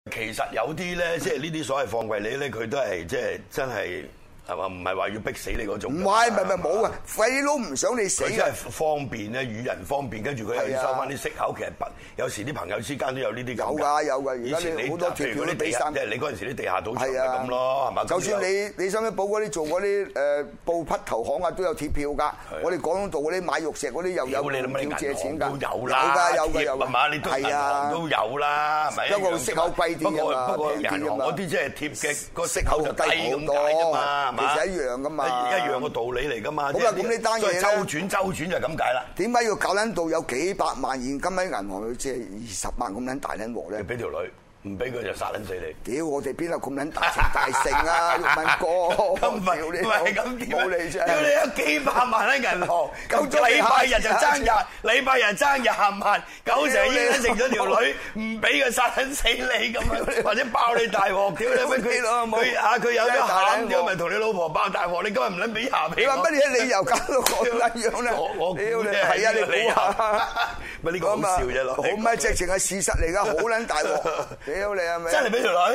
其實有啲咧，即係呢啲所謂放貴利咧，佢都係即係真係係嘛，唔係話要逼死你嗰種。 唔係冇啊！廢佬唔想你死佢真係方便咧，與人方便，跟住佢又要收翻啲息口。其實有時啲朋友之間都有呢啲咁㗎。有㗎。而家你好多條條都俾三，即係你嗰陣時啲地下賭場係咁咯，係嘛？就算你深水埗嗰啲做嗰啲布匹投行啊，都有貼票㗎。我哋廣東道嗰啲買玉石嗰啲又有票借錢㗎。都有啦，有係嘛？你都銀行都有啦，係咪？不過息口貴啲㗎嘛， 不過銀行嗰啲即係貼嘅個息口就低咁多啫嘛。 其實一樣噶嘛， 一樣個道理嚟噶嘛。 好啦，咁呢單嘢咧， 周轉就係咁解啦。點解要搞撚到有幾百萬現金喺銀行去借20萬咁撚大撚鑊咧？ 你俾條女，唔俾佢就殺撚死你。 屌，我哋邊有咁撚大情大性啊？毓民哥， 咁唔係咁點？ 冇你啫！ 屌你有幾百萬喺銀行，咁禮拜日就爭20萬，9成已經食咗條女，唔俾佢殺撚死你咁樣，或者爆你大鑊，屌你乜佢有咗餡，屌咪同你老婆爆大鑊，你今日唔撚俾餡俾我？ 乜嘢理由搞到咁樣咧？ 我屌你係啊！你估下， 咪呢個好笑啫咯？ 好唔係直情係事實嚟㗎，好撚大鑊！屌你係咪？ 真係俾條女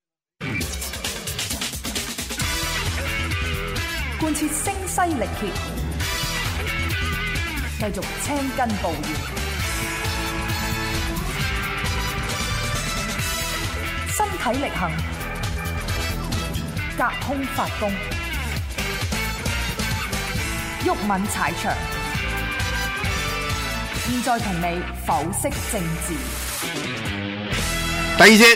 貫徹聲嘶力竭，繼續青筋暴現，身體力行，隔空發功，毓民踩場。現在同你剖析政治。 第二節，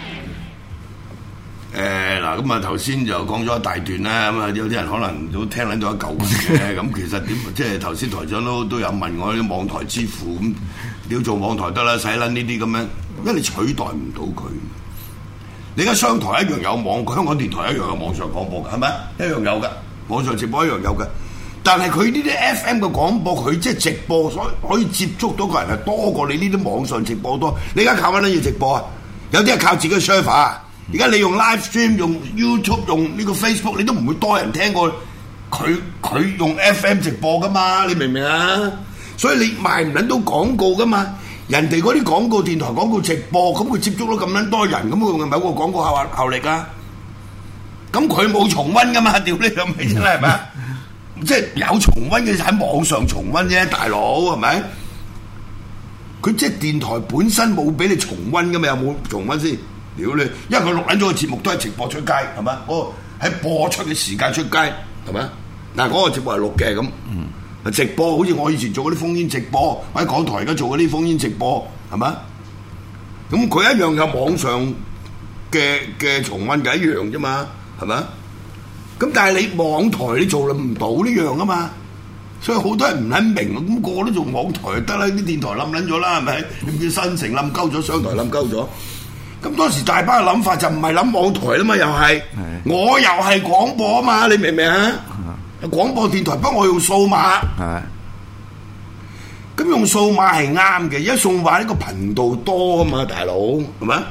嗱咁啊頭先就講咗一大段啦，咁啊有啲人可能都聽撚咗一嚿嘅，咁其實點即係頭先台長都有問我啲網台之父咁，你要做網台得啦，使撚呢啲咁樣，因為你取代唔到佢。你而家商台一樣有網，香港電台一樣有網上廣播嘅，係咪？一樣有嘅，網上直播一樣有嘅。但係佢呢啲 FM 嘅廣播，佢即係直播，所以可以接觸到個人係多過你呢啲網上直播多。你而家靠乜嘢直播啊？有啲係靠自己嘅 server。而家你用 live stream、用 YouTube、用呢個 Facebook，你都唔會多人聽過佢用 FM 直播噶嘛？你明唔明啊？所以你賣唔撚到廣告噶嘛？人哋嗰啲廣告電台廣告直播，咁佢接觸到咁撚多人，咁佢係咪有個廣告效力啊？咁佢冇重溫噶嘛？屌你老味真係咪？即係有重溫嘅喺網上重溫啫，大佬係咪？佢即係電台本身冇俾你重溫噶嘛？有冇重溫先？屌你！因為佢錄緊咗個節目都係直播出街，係嘛？嗰個喺播出嘅時間出街，係咪？嗱，嗰個節目係錄嘅咁，直播好似我以前做嗰啲烽煙直播，或者港台而家做嗰啲烽煙直播，係嘛？咁佢一樣有網上嘅重溫嘅一樣啫嘛，係咪？咁但係你網台你做唔到呢樣啊嘛，所以好多人唔肯明，咁個個都做網台就得啦，啲電台冧撚咗啦，係咪？你叫新城冧鳩咗，商台冧鳩咗。咁當時大班嘅諗法就唔係諗網台啦嘛，又係我又係廣播啊嘛，你明唔明啊？廣播電台，不過我用數碼，咁用數碼係啱嘅，因為數碼呢個頻道多啊嘛，大佬係咪？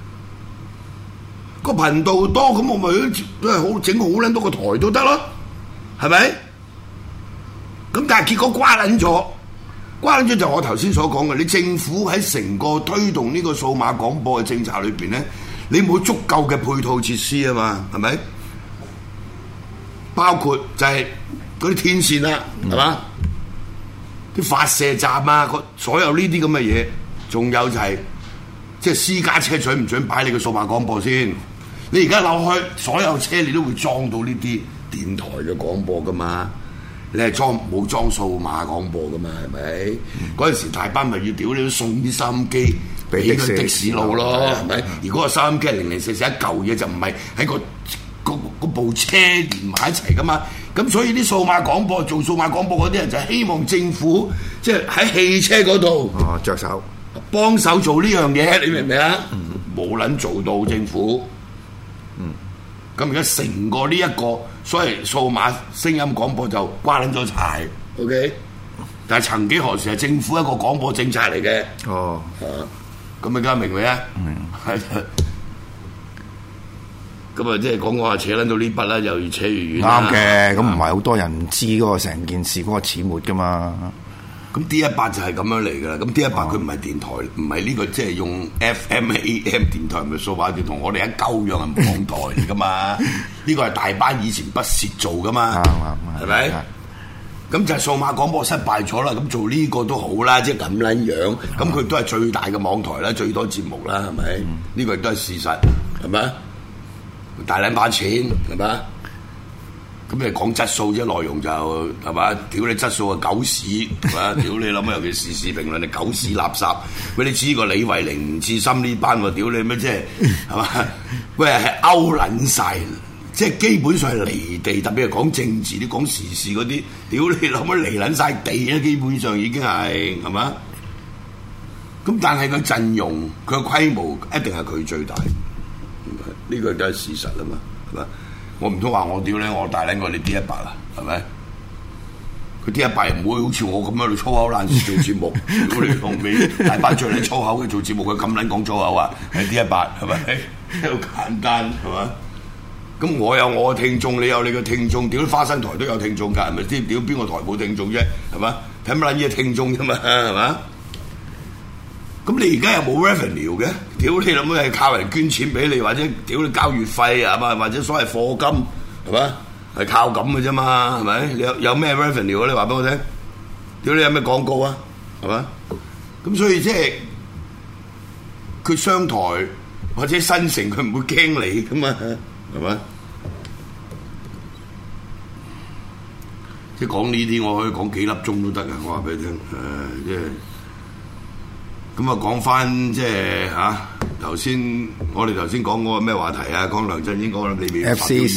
個頻道多，咁我咪都係好整好撚多個台都得咯，係咪？咁但係結果瓜撚咗就我頭先所講嘅，你政府喺成個推動呢個數碼廣播嘅政策裏邊咧，你冇足夠嘅配套設施啊嘛，係咪？包括就係嗰啲天線啦，係嘛？啲發射站啊，所有呢啲咁嘅嘢，仲有就係即係私家車準唔準擺你個數碼廣播先？你而家扭開所有車，你都會裝到呢啲電台嘅廣播噶嘛？你係冇裝數碼廣播噶嘛？係咪？嗰陣時大班咪要屌你都送啲收音機俾個的士佬咯，係咪？如果個收音機係0044一嚿嘢，就唔係喺個部車連埋一齊噶嘛。咁所以啲數碼廣播做數碼廣播嗰啲人就希望政府即係喺汽車嗰度着手幫手做呢樣嘢，你明唔明啊？冇撚做到政府。咁而家成個呢一個所謂數碼聲音廣播就瓜撚咗柴 ，OK？ 但係曾幾何時係政府一個廣播政策嚟嘅。咁你而家明未啊？係。咁啊，即係講話扯撚到呢筆啦，又越扯越遠。 啱嘅，咁唔係好多人知嗰個成件事嗰個始末噶嘛。 咁 D18就係咁樣嚟㗎啦。咁 D18佢唔係電台，唔係呢個即係用 FM、AM 電台，咪數碼電台，我哋一鳩樣係網台嚟㗎嘛。呢個係大班以前不屑做㗎嘛，係咪？咁就係數碼廣播失敗咗啦。咁做呢個都好啦，即係咁撚樣。咁佢都係最大嘅網台啦，最多節目啦，係咪？呢個亦都係事實，係咪？大撚把錢，係咪？咁你講質素啫，內容就係嘛？屌你質素啊，狗屎係嘛？屌你諗下，尤其時事評論，你狗屎垃圾。喂，你知個李慧玲、吳志森呢班喎？屌你咩？即係係嘛？喂，係勾撚晒，即係基本上係離地，特別係講政治、啲講時事嗰啲，屌你諗下離撚晒地啊！基本上已經係嘛？咁但係佢陣容、佢嘅規模一定係佢最大，呢個都係事實啊嘛，係嘛？我唔通話我屌咧，我大撚過你 D18啊，係咪？佢 D18唔會好似我咁樣喺度粗口爛舌做節目，我哋同尾大班最撚粗口嘅做節目，佢咁撚講粗口啊，係 D18係咪？好簡單係嘛？咁我有我嘅聽眾，你有你嘅聽眾，屌花生台都有聽眾㗎，係咪先？屌邊個台冇聽眾啫？係嘛？睇乜撚嘢聽眾啫嘛？係嘛？咁你而家又冇 revenue 嘅，屌你諗咩係靠人捐錢俾你，或者屌你交月費啊嘛，或者所謂課金係嘛，係靠咁嘅啫嘛，係咪？你有咩 revenue 啊？你話俾我聽，屌你有咩廣告啊？係嘛？咁所以即係佢商台或者新城，佢唔會驚你噶嘛，係嘛？即係講呢啲，我可以講幾粒鐘都得噶，我話俾你聽，即係。咁啊，講翻即係頭先我哋頭先講嗰個咩話題啊？講梁振英講你未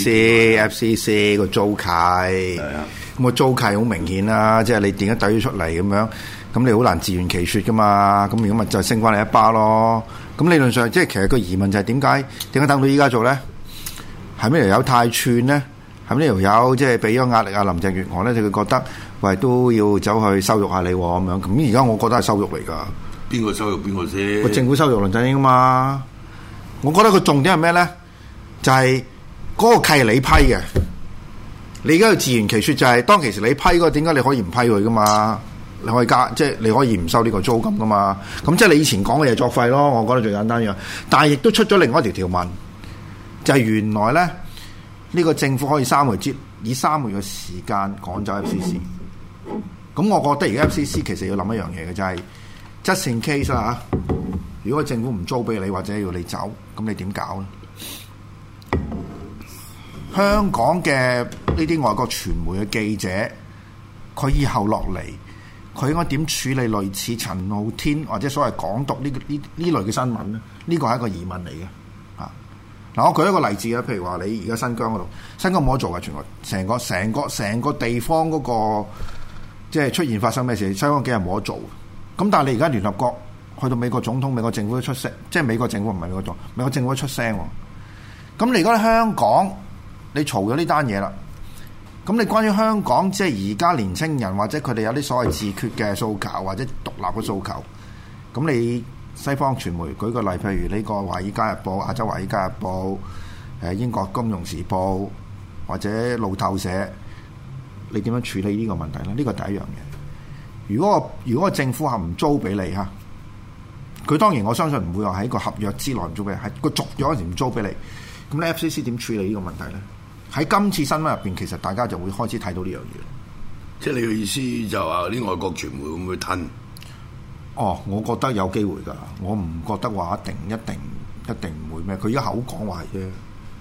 FCC 個租契，係啊，咁個租契好明顯啦，即係你點解懟咗出嚟咁樣，咁你好難自圓其説噶嘛，咁如果咪就升翻你一巴咯。咁理論上即係其實個疑問就係點解等到依家做咧？係咩條友太串咧？係咪呢條友即係俾咗壓力啊？林鄭月娥咧，佢覺得喂都要走去羞辱下你咁樣。咁而家我覺得係羞辱嚟㗎。 邊個羞辱邊個先？ 個政府羞辱梁振英啊嘛！我覺得個重點係咩咧？就係嗰個契係你批嘅，你而家要自圓其説就係當其時你批嗰個，點解你可以唔批佢噶嘛？你可以加，即係你可以唔收呢個租金噶嘛？咁即係你以前講嘅嘢作廢咯。我覺得最簡單樣，但係亦都出咗另外一條條文，就係原來咧呢個政府可以以3個月嘅時間趕走 FCC。咁我覺得而家 FCC 其實要諗一樣嘢嘅，就係just in case 啦嚇，如果政府唔租俾你或者要你走，咁你點搞咧？香港嘅呢啲外國傳媒嘅記者，佢以後落嚟，佢應該點處理類似陳浩天或者所謂港獨呢類嘅新聞咧？呢個係一個疑問嚟嘅嚇。嗱，我舉一個例子啊，譬如話你而家新疆嗰度，新疆冇得做嘅，全國成個地方嗰個即係出現發生咩事，新疆幾日冇得做。咁但係你而家聯合國去到美國總統、美國政府都出聲，即係美國政府唔係美國總統，美國政府都出聲喎。咁你而家香港你嘈咗呢單嘢啦，咁你關於香港即係而家年青人或者佢哋有啲所謂自決嘅訴求或者獨立嘅訴求，咁你西方傳媒舉個例，譬如呢個《華爾街日報》、亞洲《華爾街日報》、英國《金融時報》或者路透社，你點樣處理呢個問題咧？呢個第一樣嘢。如果個政府係唔租俾你嚇，佢當然我相信唔會話喺個合約之內唔租俾你，係個續約嗰時唔租俾你。咁你 FCC 點處理呢個問題咧？喺今次新聞入邊，其實大家就會開始睇到呢樣嘢。 即係你嘅意思就話啲外國傳媒會唔會吞？ 哦，我覺得有機會㗎，我唔覺得話一定唔會咩。佢而家口講話係啫。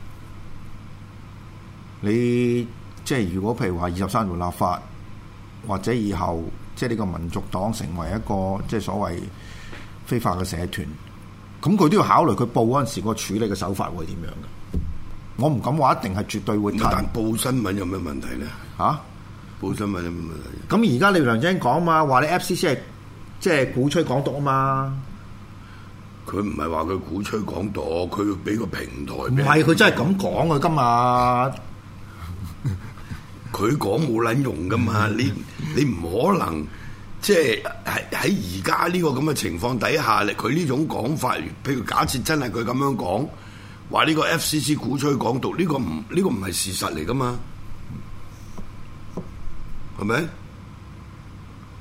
你即係如果譬如話23條立法，或者以後。即係呢個民族黨成為一個即係所謂非法嘅社團，咁佢都要考慮佢報嗰陣時個處理嘅手法會點樣嘅。我唔敢話一定係絕對會。 但報新聞有咩問題咧？ 嚇？ 報新聞有咩問題？ 咁而家你梁振英講嘛，話你 FCC 係即係鼓吹港獨啊嘛。 佢唔係話佢鼓吹港獨，佢要俾個平台。唔係，佢真係咁講啊！今日。 佢講冇撚用噶嘛？你唔可能即係喺而家呢個咁嘅情況底下，佢呢種講法，譬如假設真係佢咁樣講，話呢個 FCC 鼓吹港獨，呢個唔係事實嚟噶嘛？係咪？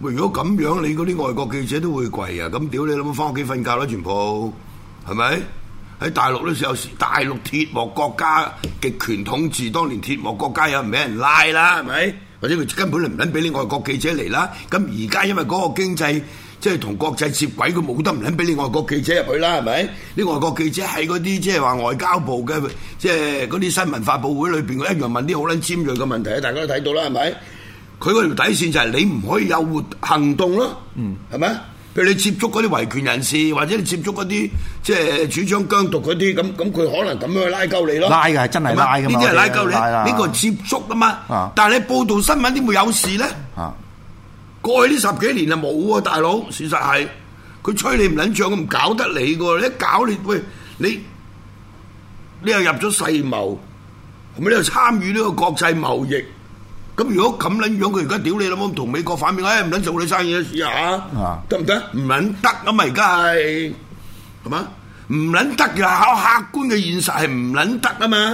喂，如果咁樣，你嗰啲外國記者都會跪啊！咁屌你諗翻屋企瞓覺啦，全部係咪？喺大陸咧有時大陸鐵幕國家極權統治，當年鐵幕國家有人俾人拉啦，係咪？或者佢根本唔撚俾你外國記者嚟啦。咁而家因為嗰個經濟即係同國際接軌，佢冇得唔撚俾你外國記者入去啦，係咪？啲外國記者喺嗰啲即係話外交部嘅即係嗰啲新聞發佈會裏邊，一樣問啲好撚尖鋭嘅問題，大家都睇到啦，係咪？佢嗰條底線就係你唔可以有活行動咯，係咪？譬如你接觸嗰啲維權人士，或者你接觸嗰啲即係主張疆獨嗰啲，咁佢可能咁樣去拉鳩你咯。 拉嘅真係拉嘅嘛， 呢啲係拉鳩你，呢個接觸啊嘛。但係你報導新聞點會有事咧？過去呢10幾年就冇喎，大佬。事實係佢吹你唔撚脹，咁搞得你㗎。你一搞你，喂你又入咗世貿，咁你又參與呢個國際貿易。咁如果咁撚樣，佢而家屌你老母同美國反面，唔撚做你生意試下，得唔得？唔撚得啊嘛！而家係嘛？唔撚得嘅，考客觀嘅現實係唔撚得啊嘛！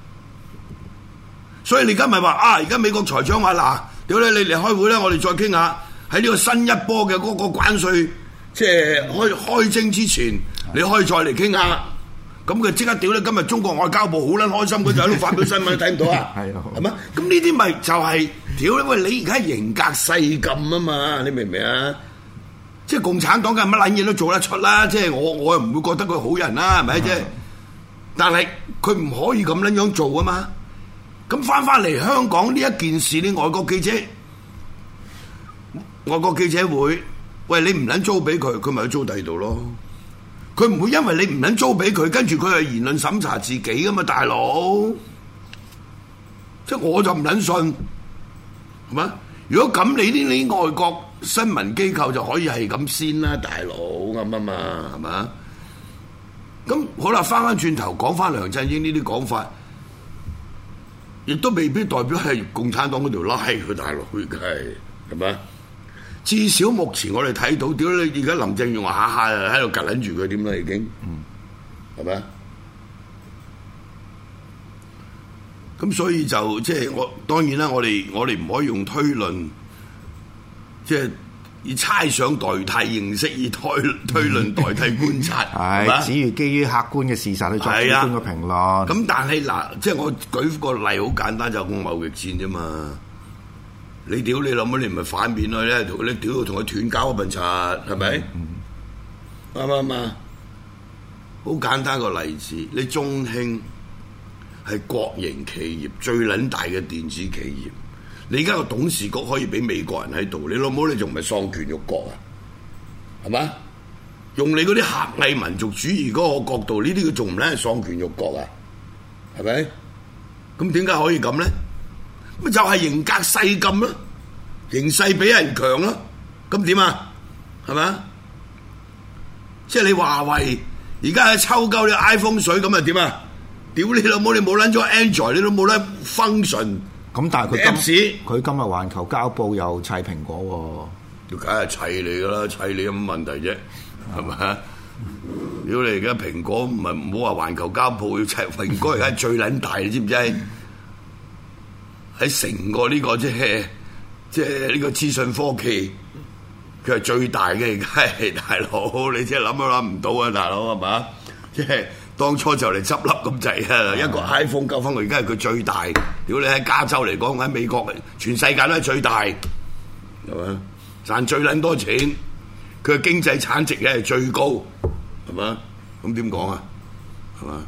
所以你而家咪話而家美國財長話嗱，屌你嚟開會啦，我哋再傾下喺呢個新一波嘅嗰個關稅，即係開徵之前，你可以再嚟傾下。咁佢即刻屌你！今日中國外交部好撚開心，佢就喺度發表新聞，睇唔到啊？係嘛？咁呢啲咪就係屌你！喂，你而家型格世禁啊嘛？你明唔明啊？即係共產黨嘅乜撚嘢都做得出啦！即係我又唔會覺得佢好人啦，係咪？即係，但係佢唔可以咁撚樣做啊嘛！咁翻嚟香港呢一件事，你外國記者會，喂你唔撚租俾佢，佢咪去租第二度咯？佢唔會因為你唔撚租俾佢，跟住佢係言論審查自己噶嘛，大佬。即係我就唔撚信，係嘛？如果咁，你外國新聞機構就可以係咁先啦，大佬咁啊嘛，係嘛？咁好啦，翻轉頭講翻梁振英呢啲講法，亦都未必代表係共產黨嗰條拉佢大佬嘅，係嘛？至少目前我哋睇到，屌你而家林鄭月娥下下喺度夾撚住佢點啦已經，係咪？咁所以就即係我當然啦，我哋唔可以用推論，即係以猜想代替認識，以推論代替觀察，係嘛？ 只要基於客觀嘅事實去作主觀嘅評論。 咁但係嗱，即係我舉個例好簡單，就講貿易戰啫嘛。你屌你諗乜？你唔係反面咯？你屌到同佢斷交嗰份柒，係咪？啱唔啱啊？好簡單個例子，你中興係國營企業最撚大嘅電子企業，你而家個董事局可以俾美國人喺度，你老母你仲唔係喪權辱國啊？係嘛？用你嗰啲狹隘民族主義嗰個角度，呢啲佢仲唔撚係喪權辱國啊？係咪？咁點解可以咁咧？咁就係型格世禁咯，形勢比人強咯，咁點啊？係咪啊？即係你華為而家喺抽鳩啲 iPhone 水咁啊點啊？屌你老母！你冇撚咗 Android，你都冇得 function。咁但係佢今日環球交報又砌蘋果喎，梗係砌你噶啦，砌你有乜問題啫？係咪啊？如果你而家蘋果唔好話環球交報要砌蘋果，而家最撚大，你知唔知？喺成個呢個即係呢個資訊科技，佢係最大嘅，而家係大佬，你真係諗都諗唔到啊，大佬係嘛？即係當初就嚟執笠咁滯啊！一個 iPhone 9分，而家係佢最大。如果你喺加州嚟講，喺美國，全世界都係最大，係嘛？賺最撚多錢，佢嘅經濟產值嘅係最高，係嘛？咁點講啊？係嘛？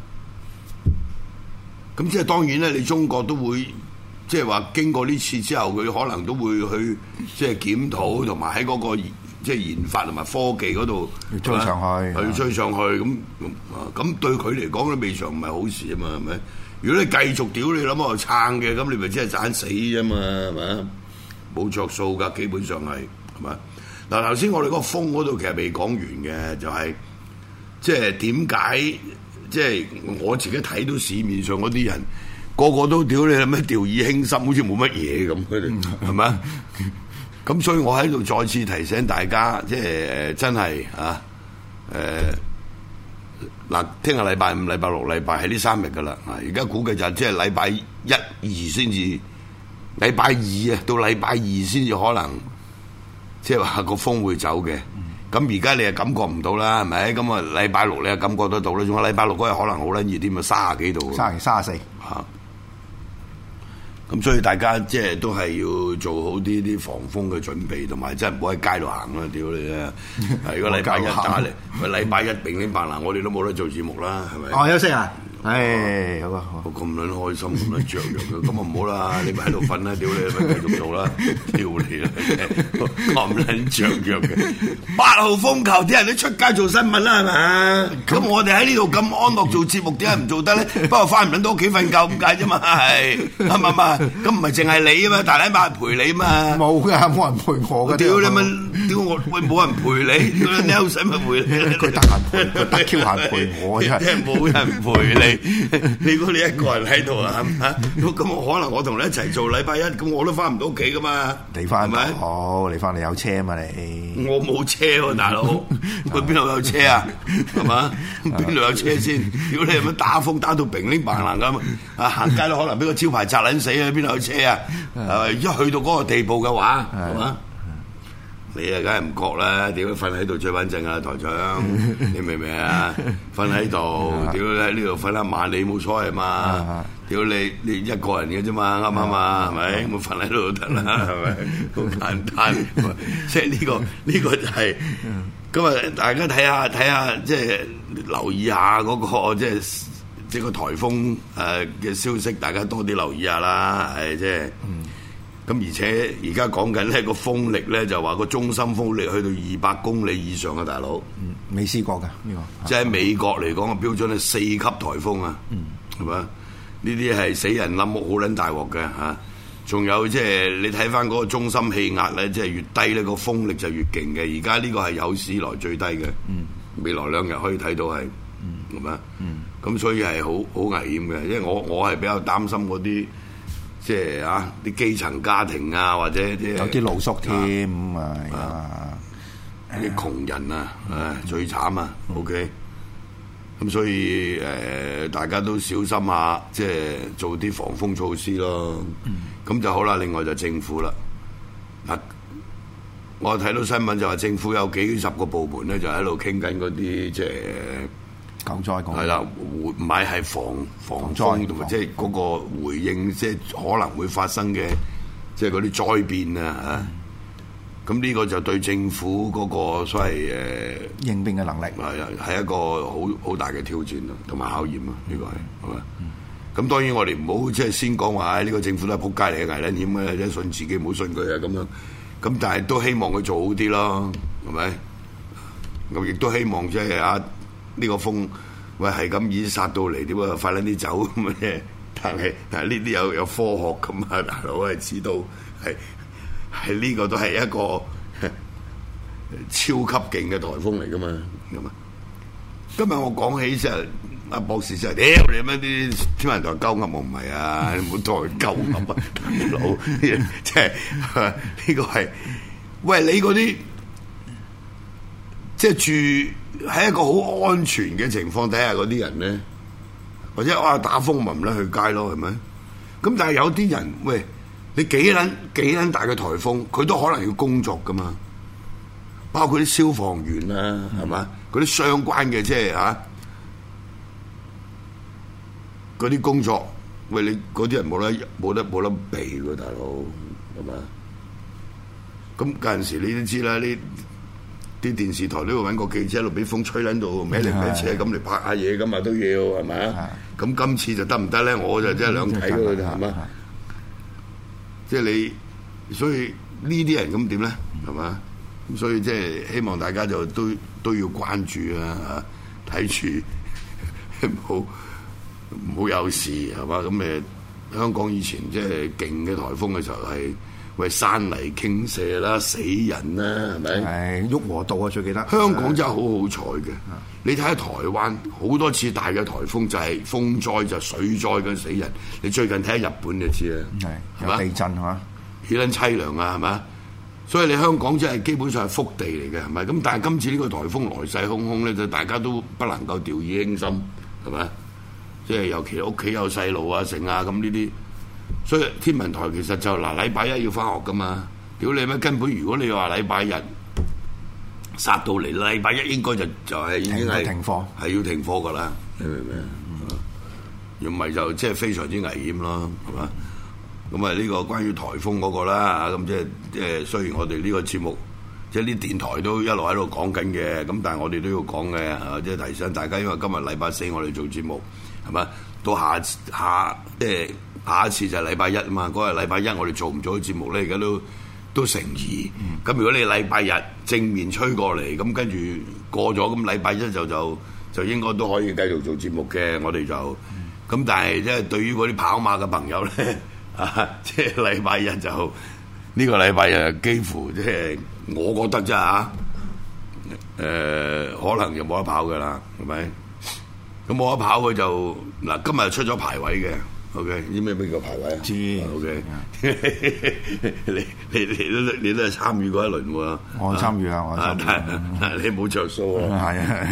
咁即係當然咧，你中國都會。即係話經過呢次之後，佢可能都會去即係檢討，同埋喺嗰個即係研發同埋科技嗰度追上去，去追上去咁對佢嚟講咧，未嘗唔係好事啊嘛，係咪？如果你繼續屌你諗我撐嘅，咁你咪真係盞死啫嘛，係咪？冇着數㗎，基本上係咪？嗱頭先我哋嗰個風嗰度其實未講完嘅，就係即係點解即係我自己睇到市面上嗰啲人。個個都屌你咩掉以輕心，好似冇乜嘢咁，佢哋係咪？咁所以我喺度再次提醒大家，即係真係嗱，聽日禮拜五、禮拜六、禮拜係呢3日噶啦。而家估計就即係禮拜1、2先至，禮拜2啊，到禮拜2先至可能即係話個風會走嘅。咁而家你又感覺唔到啦，係咪？咁啊禮拜六你又感覺得到啦，仲有禮拜六嗰日可能好撚熱添啊，30幾度。 34 嚇。咁所以大家即係都係要做好啲防風嘅準備，同埋真係唔好喺街度行啦！屌你啊！如果禮拜一打嚟，禮拜一乒乒乓啷，我哋都冇得做節目啦，係咪？ 哦，休息啊！唉，好啊，好。 我咁撚開心，咁撚雀躍嘅，咁啊唔好啦！你咪喺度瞓啦，屌你咪繼續做啦，屌你啦！咁撚雀躍嘅，8號風球啲人都出街做新聞啦，係咪？咁我哋喺呢度咁安樂做節目，點解唔做得咧？不過翻唔撚到屋企瞓覺咁解啫嘛，係嘛？咁唔係淨係你啊嘛，大禮拜陪你嘛。 冇㗎，冇人陪我㗎。 屌你咪屌我，喂冇人陪你，屌你 Nelson 咪陪你。 佢得閒陪，佢得 Q 閒陪我真係。 冇人陪你。你估你一個人喺度啊？係咪？咁我可能我同你一齊做禮拜一，咁我都翻唔到屋企噶嘛？ 你翻係咪？好，你翻嚟有車嘛你？ 我冇車喎，大佬，佢邊度有車啊？係嘛？邊度有車先？如果你係乜打風打到乒乒乓啷咁啊，行街都可能俾個招牌砸撚死啊！邊度有車啊？一去到嗰個地步嘅話，係嘛？你啊，梗係唔覺啦！屌，瞓喺度最穩陣啊，台長，你明唔明啊？瞓喺度，屌喺呢度瞓一晚，你冇所謂嘛？屌你一個人嘅啫嘛，啱唔啱啊？係咪？咁瞓喺度都得啦，係咪？好簡單，即係呢個就係咁啊！大家睇下，即係留意下嗰個即係個颱風嘅消息，大家多啲留意下啦，係即係。咁而且而家講緊呢個風力咧，就話個中心風力去到200公里以上啊，大佬。 未試過㗎呢個。即係喺美國嚟講嘅標準係4級颱風啊，係嘛？呢啲係死人冧屋好撚大鑊嘅嚇。仲有即係你睇翻嗰個中心氣壓咧，即係越低呢個風力就越勁嘅。而家呢個係有史來最低嘅。未來2日可以睇到係，係嘛？咁所以係好危險嘅，因為我係比較擔心嗰啲。即係啲基層家庭啊，或者有啲露宿添啲窮人啊，最慘啊。OK，咁所以大家都小心下，即係做啲防風措施咯。咁就好啦。另外就政府啦。嗱，我睇到新聞就話政府有幾十個部門咧，就喺度傾緊嗰啲即係救災講係啦，唔係防災同埋即係嗰個回應，即係可能會發生嘅，即係嗰啲災變啊嚇。咁呢個就對政府嗰個所謂應變嘅能力係一個好大嘅挑戰咯，同埋考驗咯。呢個係嘛？咁當然我哋唔好即係先講話呢個政府都係撲街嚟嘅，危險嘅，即係信自己唔好信佢啊咁樣。咁但係都希望佢做好啲咯，係咪？咁亦都希望即係呢個風喂係咁已殺到嚟，點啊快撚啲走咁嘅？但係呢啲有科學咁啊，大佬係知道係呢個都係一個超級勁嘅颱風嚟噶嘛，咁啊！今日我講起先，阿博士先，屌你乜啲天文台鳩噏我唔係啊，你唔好再鳩噏啊，大佬！即係呢個係喂你嗰啲即係住喺一個好安全嘅情況底下嗰啲人咧，或者打風咪唔得去街咯，係咪？咁但係有啲人喂，你幾撚大嘅颱風，佢都可能要工作噶嘛，包括啲消防員啊，係嘛？嗰啲相關嘅即係嗰啲工作，喂你嗰啲人冇得避喎，大佬係嘛？咁嗰陣時你都知啦，呢啲電視台都要揾個記者喺度俾風吹撚到歪嚟歪斜咁嚟拍下嘢噶嘛，都要係咪？咁今次就得唔得咧？我就真係兩睇㗎啦，係嘛？即係你，所以呢啲人咁點咧？係嘛？咁所以即係希望大家就都要關注啊，睇住唔好有事係嘛？咁香港以前即係勁嘅颱風嘅時候係為山泥傾瀉啦、死人啦，係咪？係旭龢道啊，最記得。香港真係好好彩嘅。你睇下台灣好多次大嘅颱風就係風災就水災嘅死人。你最近睇下日本就知啦，係嘛？地震係嘛？幾撚凄涼啊，係嘛？所以你香港真係基本上係福地嚟嘅，係咪？咁但係今次呢個颱風來勢洶洶咧，就大家都不能夠掉以輕心，係咪？即係尤其屋企有細路啊、成啊咁呢啲，所以天文台其實就禮拜一要返學噶嘛， 屌你咩？根本如果你話禮拜日殺到嚟，禮拜一應該就係已經係停課， 係要停課㗎啦。你明唔明？如果唔係就即係非常之危險咯，係嘛？咁啊呢個關於颱風嗰個啦，咁即係雖然我哋呢個節目即係啲電台都一路喺度講緊嘅，咁但係我哋都要講嘅，即係提醒大家，因為今日禮拜四我哋做節目係嘛，到下一次就係禮拜一啊嘛，嗰日禮拜一我哋做唔做節目咧？而家都成疑。咁如果你禮拜日正面吹過嚟，咁跟住過咗，咁禮拜一就應該都可以繼續做節目嘅。我哋就咁，但係即係對於嗰啲跑馬嘅朋友咧，即係禮拜日就呢個禮拜日幾乎即係我覺得啫嚇，可能就冇得跑㗎啦，係咪？咁冇得跑佢就嗱，今日出咗排位嘅。OK， 知咩叫排位啊？ 知。 OK， 你都係參與過一輪喎。 我參與啊，我參與。 但你冇着數喎。係啊。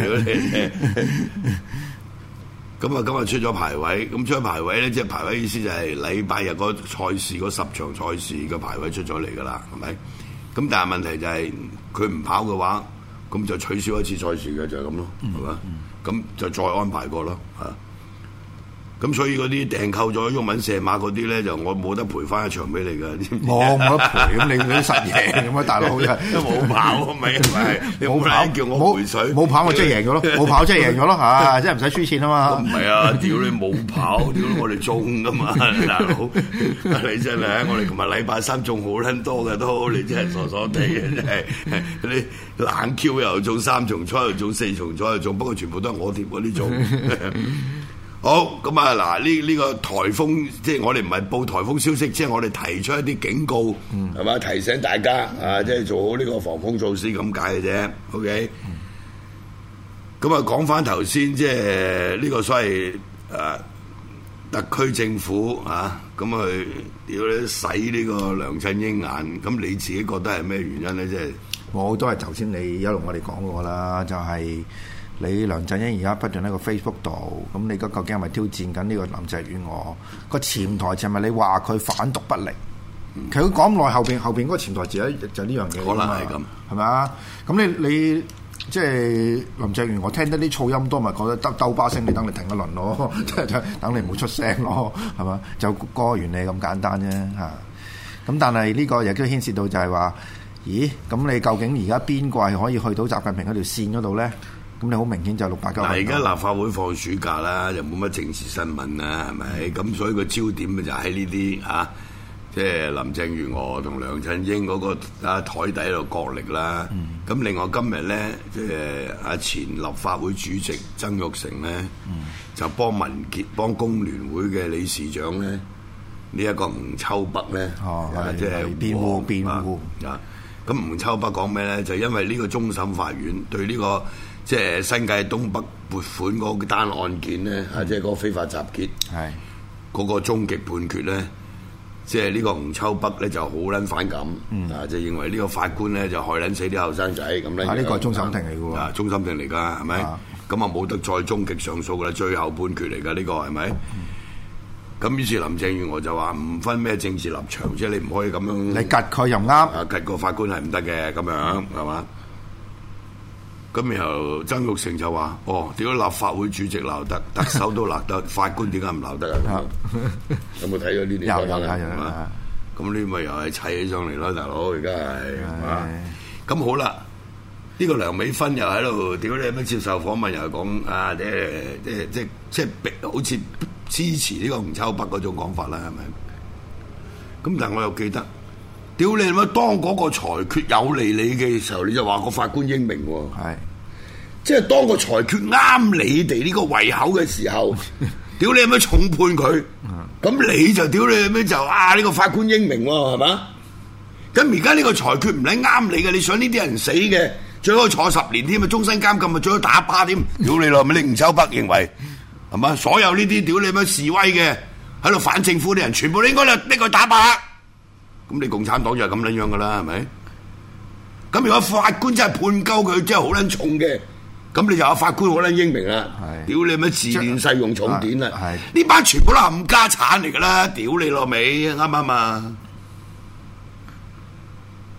咁啊，今日出咗排位，咁出咗排位咧，即係排位意思就係禮拜日嗰賽事嗰10場賽事嘅排位出咗嚟㗎啦，係咪？咁但係問題就係佢唔跑嘅話，咁就取消一次賽事嘅就係咁咯，係嘛？咁就再安排過咯，嚇。咁所以嗰啲訂購咗毓民射馬嗰啲咧，就我冇得賠翻一場俾你㗎，知唔知？ 冇得賠，咁你都實贏咁啊，大佬都冇跑咪你冇跑叫我賠水， 冇跑我即係贏咗咯，冇跑即係贏咗咯嚇，即係唔使輸錢啊嘛。 唔係啊，屌你冇跑，屌我哋中㗎嘛，大佬你真係，我哋琴日禮拜三中好撚多嘅都，你真係傻傻地嘅真係，你冷 Q 又中3重彩又中4重彩又中，不過全部都係我貼嗰啲中。好咁啊！嗱，呢個颱風，即係我哋唔係報颱風消息，即係我哋提出一啲警告，係嘛？提醒大家啊，即係做好呢個防風措施咁解嘅啫。OK。咁啊，講翻頭先，即係呢個所謂特區政府啊，咁去屌你洗呢個梁振英眼，咁你自己覺得係咩原因咧？即係我都係頭先你一路我哋講過啦，就係。你梁振英而家不斷喺個 Facebook 度，咁你究竟係咪挑戰緊呢個林鄭月娥？個潛台詞係咪你話佢反獨不力？其實佢講咁耐，後邊嗰個潛台詞咧就呢樣嘢。可能係咁，係咪啊？咁你即係林鄭月娥聽得啲噪音多，咪覺得得兜巴聲，你等你停一輪咯，即係等你唔好出聲咯，係嘛？就個原理咁簡單啫嚇。咁但係呢個亦都牽涉到就係話，咦？咁你究竟而家邊個係可以去到習近平嗰條線嗰度咧？咁你好明顯就689。嗱， 而家立法會放暑假啦，就冇乜政治新聞啦，係咪？咁所以個焦點咪就喺呢啲嚇，即係林鄭月娥同梁振英嗰個台底喺度角力啦。咁另外今日咧，即係前立法會主席曾鈺成咧，就幫工聯會嘅理事長咧，呢一個吳秋北咧，即係辯護啊。咁吳秋北講咩咧？就因為呢個終審法院對呢個即係新界東北撥款嗰單案件咧，即係嗰個非法集結，嗰個終極判決咧，即係呢個吳秋北咧就好撚反感，就認為呢個法官咧就害撚死啲後生仔咁咧。呢個係終審庭嚟嘅喎，終審庭嚟㗎，係咪？咁啊冇得再終極上訴㗎啦，最後判決嚟㗎呢個係咪？咁於是林鄭月娥就話唔分咩政治立場，即係你唔可以咁樣。你吉佢又唔啱， 吉個法官係唔得嘅咁樣係嘛？咁然後曾鈺成就話：哦，點解立法會主席鬧得，特首都鬧得，法官點解唔鬧得啊？有冇睇咗呢啲新聞啊？咁呢咪又係砌起上嚟咯，大佬而家係嘛？咁好啦，呢個梁美芬又喺度屌你乜接受訪問又係講啊，即係好似支持呢個吳秋北嗰種講法啦，係咪？咁但係我又記得。屌你乜？當嗰個裁決有利你嘅時候，你就話個法官英明喎。係，即係當個裁決啱你哋呢個胃口嘅時候，屌你乜重判佢？咁你就屌你乜就呢個法官英明喎，係嘛？咁而家呢個裁決唔係啱你嘅，你想呢啲人死嘅，最好坐10年添啊，終身監禁啊，最好打靶添。屌你咯，咪你吳秋北認為係嘛？所有呢啲屌你乜示威嘅喺度反政府啲人，全部應該就拎佢打靶。咁你共產黨就係咁撚樣噶啦，係咪？咁如果法官真係判鳩佢，真係好撚重嘅，咁你就有法官好撚英明啦。屌你乜自亂世用重典啦？呢班全部都冚家產嚟噶啦！屌你老味，啱唔啱啊？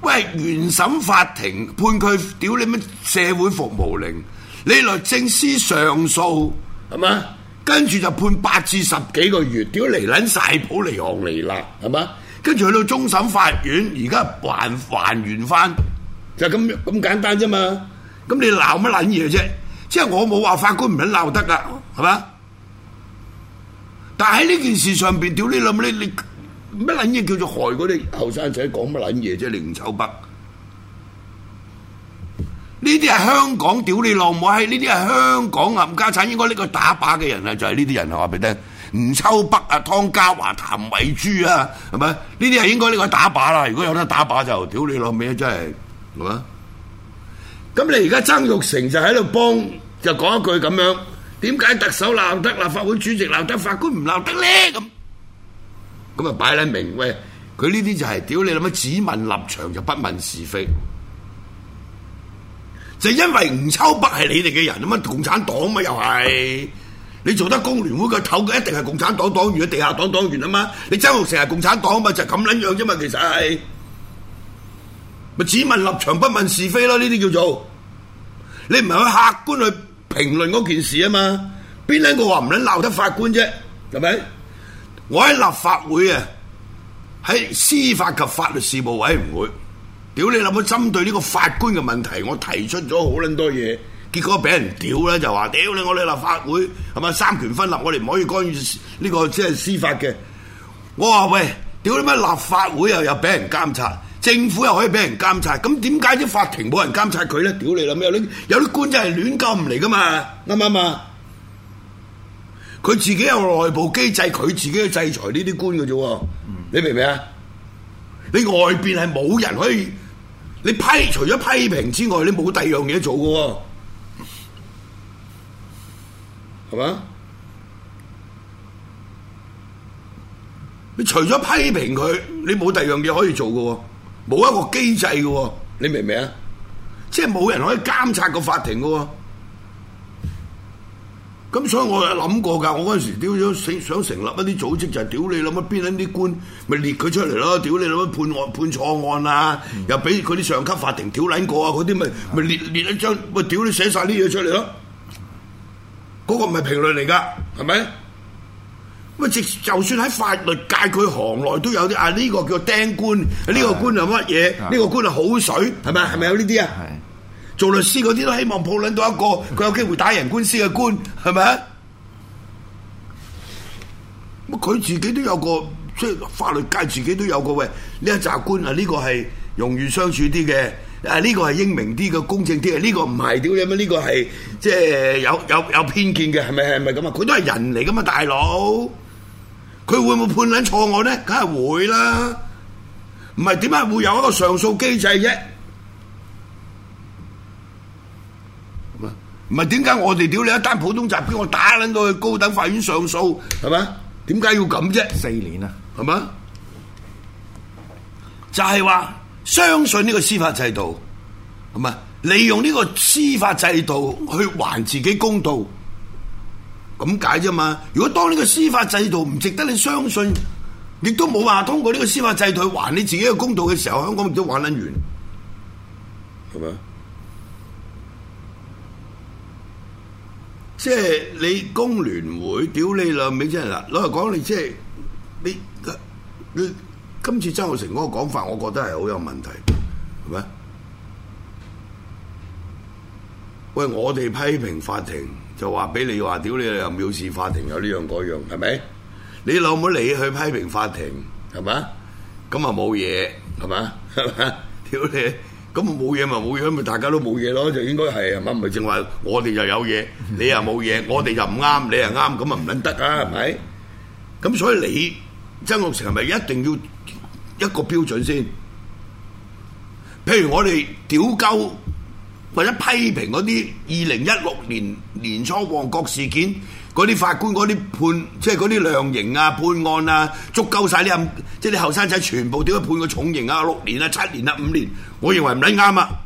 喂，原審法庭判佢屌你乜社會服務令，你律政司上訴係嘛？跟住就判8至10幾個月，屌嚟撚晒譜離行離辣係嘛？跟住去到終審法院，而家還原翻就咁簡單啫嘛。咁你鬧乜撚嘢啫？即係我冇話法官唔撚鬧得噶，係嘛？但係喺呢件事上邊，屌你諗你乜撚嘢叫做害嗰啲後生仔講乜撚嘢啫？你吳秋北呢啲係香港屌你老母閪，呢啲係香港冚家產應該呢個打靶嘅人啊，就係呢啲人話俾你聽。吳秋北啊、湯家驊、譚慧珠啊，係咪？呢啲係應該呢個打靶啦。如果有得打靶就屌你老味，真係係嘛？咁你而家曾鈺成就喺度幫，就講一句咁樣，點解特首鬧得，立法會主席鬧得，法官唔鬧得咧？咁啊擺撚明喂，佢呢啲就係屌你諗乜？只問立場就不問是非，就因為吳秋北係你哋嘅人啊嘛，共產黨嘛又係。你做得工聯會個頭嘅一定係共產黨黨員，地下黨黨員啊嘛！你曾鈺成係共產黨啊嘛，就咁撚樣啫嘛，其實係咪只問立場不問是非咯？呢啲叫做你唔係去客觀去評論嗰件事啊嘛？邊撚個話唔撚鬧得法官啫？係咪？我喺立法會啊，喺司法及法律事務委員會，屌你諗下針對呢個法官嘅問題，我提出咗好撚多嘢。結果俾人屌咧，就話屌你我哋立法會係咪三權分立？我哋唔可以干預呢個即係司法嘅。我話喂，屌你乜立法會又有俾人監察，政府又可以俾人監察，咁點解啲法庭冇人監察佢咧？屌你諗有啲官真係亂咁嚟噶嘛？啱唔啱啊？佢自己有內部機制，佢自己去制裁呢啲官嘅啫。你明唔明啊？你外邊係冇人可以，你除咗批評之外，你冇第二樣嘢做嘅。係嘛？你除咗批評佢，你冇第二樣嘢可以做嘅，冇一個機制嘅，你明唔明啊？即係冇人可以監察個法庭嘅。咁所以我有諗過㗎，我嗰陣時屌咗想成立一啲組織，就係屌你諗乜邊啲官，咪列佢出嚟咯？屌你諗乜判錯案啊？又俾佢啲上級法庭屌撚過啊？嗰啲咪列一張，咪屌你寫晒啲嘢出嚟咯？嗰個唔係評論嚟㗎，係咪？喂，就算喺法律界佢行內都有啲啊，呢個叫釘官，呢個官係乜嘢？呢個官係好水，係咪？係咪有呢啲啊？做律師嗰啲都希望抱撚到一個佢有機會打贏官司嘅官，係咪？咁佢自己都有個，即係法律界自己都有個喂，呢一紮官啊，呢個係容易相處啲嘅。呢個係英明啲嘅，公正啲嘅，呢個唔係屌你乜？呢個係即係有偏見嘅，係咪咁啊？佢都係人嚟噶嘛，大佬，佢會唔會判撚錯案咧？梗係會啦，唔係點解會有一個上訴機制啫？唔係點解我哋屌你一單普通襲擊，我打撚到去高等法院上訴，係咪？點解要咁啫？4年啊，係咪？就係話。相信呢個司法制度，係咪利用呢個司法制度去還自己公道？咁解啫嘛。如果當呢個司法制度唔值得你相信，亦都冇話通過呢個司法制度去還你自己嘅公道嘅時候，香港亦都玩撚完，係咪？即係你工聯會屌你兩味真係啦，攞嚟講你即係你。今次曾鈺成嗰個講法，我覺得係好有問題，係咪？喂，我哋批評法庭就話俾你話，屌你又藐視法庭有呢樣嗰樣，係咪？你老母你去批評法庭，係咪？咁啊冇嘢，係咪？係咪？屌你，咁冇嘢咪冇嘢，咪大家都冇嘢咯，就應該係嘛？唔係淨話我哋就有嘢，你又冇嘢，我哋就唔啱，你又啱，咁啊唔撚得啊，係咪？咁所以你曾鈺成係咪一定要一個標準先？譬如我哋屌鳩或者批評嗰啲2016年年初旺角事件嗰啲法官嗰啲判，即係嗰啲量刑啊、判案啊，捉鳩晒啲即係啲後生仔全部點解判個重刑啊、6年啊、7年啊、5年，我認為唔撚啱啊！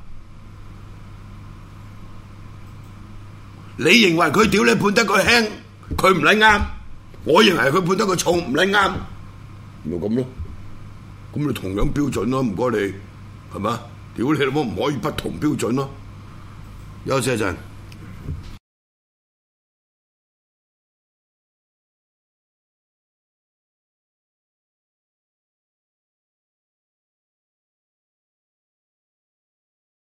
你認為佢屌你判得佢輕，佢唔撚啱，我認為佢判得佢重唔撚啱，咪咁咯。咁你同樣標準咯，唔該你， 係嘛？屌你老母唔可以不同標準咯，休息一陣。